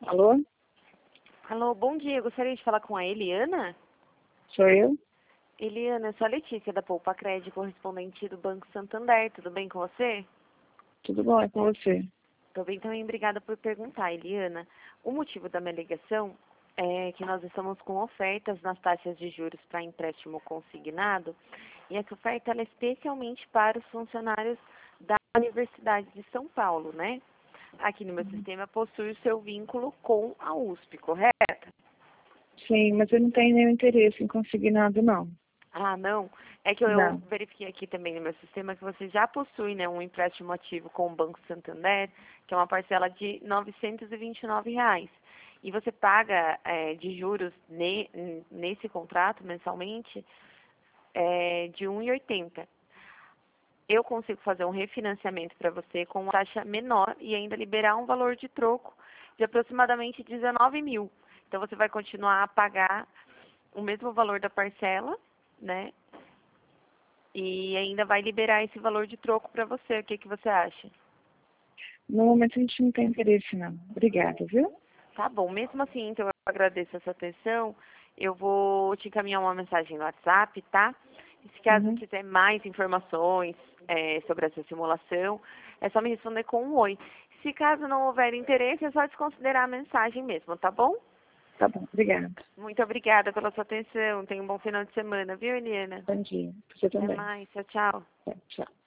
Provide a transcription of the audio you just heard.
Alô? Alô, bom dia. Eu gostaria de falar com a Eliana. Sou eu? Eliana, eu sou a Letícia da Poupa Crédito, correspondente do Banco Santander. Tudo bem com você? Tudo bom? É com você? Tô bem também, obrigada por perguntar, Eliana. O motivo da minha ligação é que nós estamos com ofertas nas taxas de juros para empréstimo consignado, e essa oferta ela é especialmente para os funcionários da Universidade de São Paulo, né? Aqui no meu sistema possui o seu vínculo com a USP, correto? Sim, mas eu não tenho nenhum interesse em conseguir nada, não. Ah, não. É que eu Não. verifiquei aqui também no meu sistema que você já possui, né, um empréstimo ativo com o Banco Santander, que é uma parcela de R$ 929. E você paga de juros nesse contrato mensalmente de 1,80. Eu consigo fazer um refinanciamento para você com uma taxa menor e ainda liberar um valor de troco de aproximadamente 19 mil. Então você vai continuar a pagar o mesmo valor da parcela, né? E ainda vai liberar esse valor de troco para você. O que que você acha? No momento a gente não tem interesse, não. Obrigada, viu? Tá bom. Mesmo assim, então eu agradeço a sua atenção. Eu vou te encaminhar uma mensagem no WhatsApp, tá? E se caso Uhum. quiser mais informações sobre essa simulação, é só me responder com um oi. Se caso não houver interesse, é só desconsiderar a mensagem mesmo, tá bom? Tá bom, obrigada. Muito obrigada pela sua atenção. Tenha um bom final de semana, viu, Eliana? Bom dia. Você Até também. mais. Tchau, tchau. Tchau.